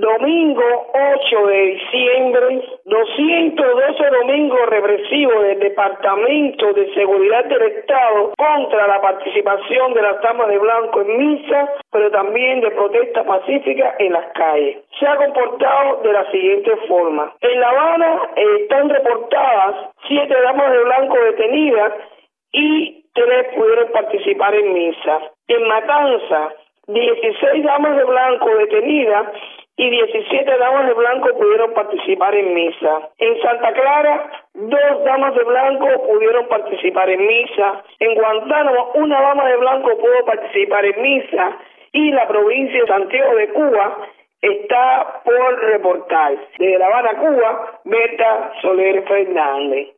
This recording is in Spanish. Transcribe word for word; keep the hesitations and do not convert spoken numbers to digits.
domingo ocho de diciembre, doscientos doce domingos represivos del Departamento de Seguridad del Estado contra la participación de las damas de blanco en misa, pero también de protesta pacífica en las calles. Se ha comportado de la siguiente forma. En La Habana eh, están reportadas siete damas de blanco detenidas y tres pudieron participar en misa. En Matanza, dieciséis damas de blanco detenidas y diecisiete damas de blanco pudieron participar en misa. En Santa Clara, dos damas de blanco pudieron participar en misa. En Guantánamo, una dama de blanco pudo participar en misa. Y la provincia de Santiago de Cuba está por reportar. Desde La Habana, Cuba, Berta Soler Fernández.